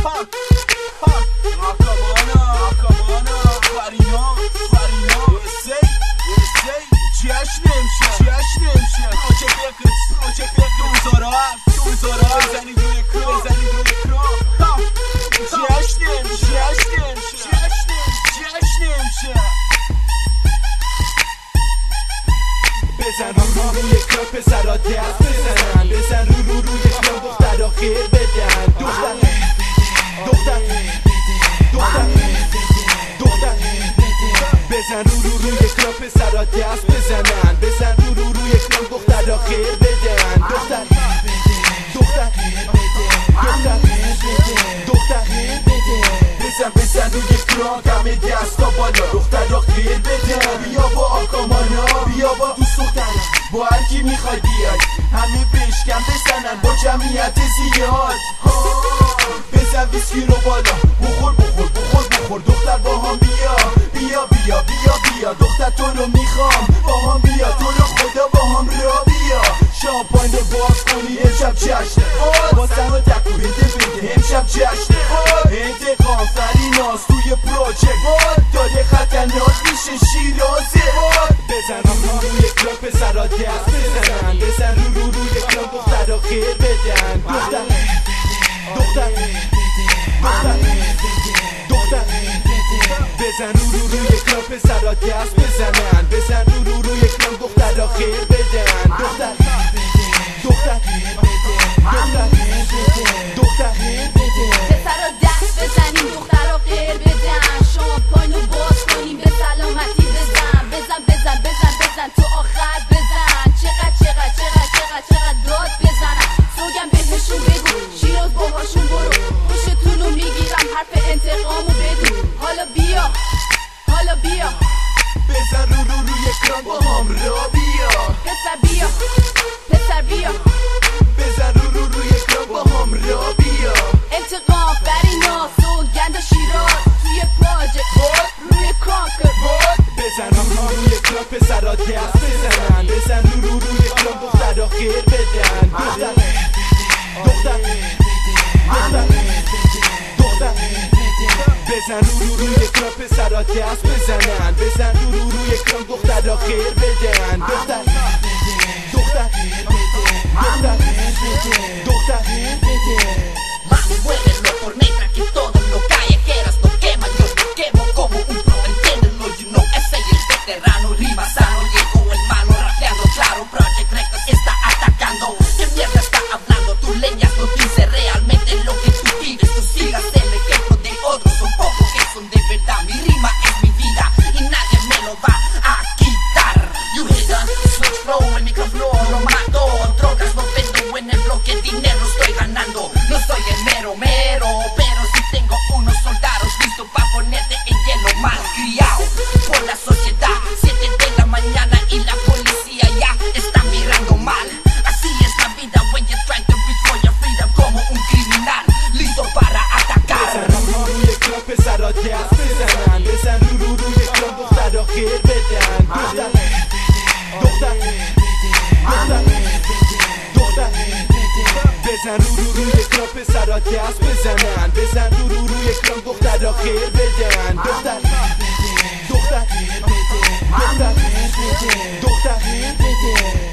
بزن روی کلاب پسرا دست بزنن، بزن روی کلاب دخترا خیر بدن. دختر بزن روی کلاب پسرا دست بزنن، بزن روی کلاب دخترا خیر بدن. دختر بزن روی کلاب همه دستا بالا دخترا خیر بدن. بیا با آکامانا، بیا با دوست دخترم، با هر کی میخوای بیای همه بشکن بزنن با جمعیت زیاد. بزن ویسکی رو بالا، بخور دختر با هم بیا دختر تو رو میخوام با هم بیا، تو رو خدا با هم را بیا. شامپاین رو باز کنی امشب جشنه، واسه رو تکو بده امشب جشنه. انتقام فریناز توی پروژکت داده خطرناک میشه شیرازه. بزن روی کلاب پسرا دست بزنن، بزن روی کلاب دخترا خیر بدن. دختر بزن روی کلاب پسرا دست بزنن، بزن روی کلاب دخترا خیر بدن. دختر پسرا دست بزنیم دخترا خیر بدن، شامپاین رو باز کنیم به سلامتی بزن تو آخر بزن. چقدر داد بزنن، سوگم بهشون بگو شیراز باهاشون برو، خوشتون رو میگیرم حرف انتقامو بدون. حالا بیا بزن روی اکران با هم را بیا. پسر بیا بزن روی اکران با هم را بیا. انتقام فریناز سوگند شیراز توی پروژکت روی کانکر. بزن روی کلاب پسرا دست بزنن، بزن روی کلاب دخترا خیر بدن. دختر بزن روی کلاب پسرا دست بزنن، بزن روی کلاب دخترا خیر بدن. Mami, muévelo por mientras que todos los callejeros nos queman. Yo me quemo como un pro, entiéndelo, you know. Ese y el veterano, rima sano, llegó el malo rapeando claro. Project Records está atacando. ¿Qué mierda está hablando? Tus leñas no dice realmente lo que tú vives. Tú sigas el ejemplo de otros, son pocos que son de verdad. Mi rima es mi vida y nadie me lo va a quitar. You hit the switch flow, el micrófono lo mato. Drogas no vendo en el bloque, dinero estoy ganando. No soy el mero, pero sí tengo unos soldados listos pa' ponerte en hielo. Mal criado por la sociedad, 7 de la mañana y la policía ya está mirando mal. Así es la vida when you're trying to reach for your freedom, como un criminal listo para atacar. بزن روی کلاب پسرا دست بزنن، بزن روی کلاب دخترا خیر بدن. بزن روی کلاب پسرا دست بزنن، بزن روی کلاب دخترا خیر بدن. دختر